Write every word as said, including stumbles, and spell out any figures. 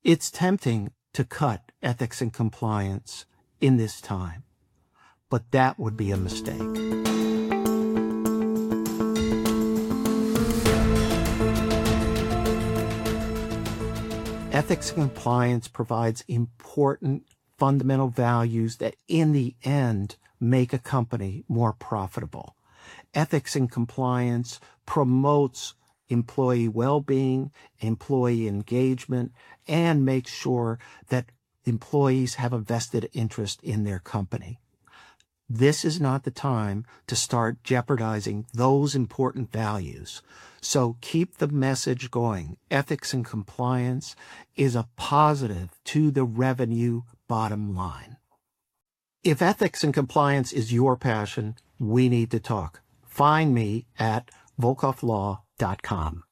It's tempting to cut ethics and compliance in this time, but that would be a mistake. Ethics and compliance provides important fundamental values that in the end make a company more profitable. Ethics and compliance promotes employee well-being, employee engagement, and makes sure that employees have a vested interest in their company. This is not the time to start jeopardizing those important values. So keep the message going. Ethics and compliance is a positive to the revenue bottom line. If ethics and compliance is your passion, we need to talk. Find me at volkov law dot com.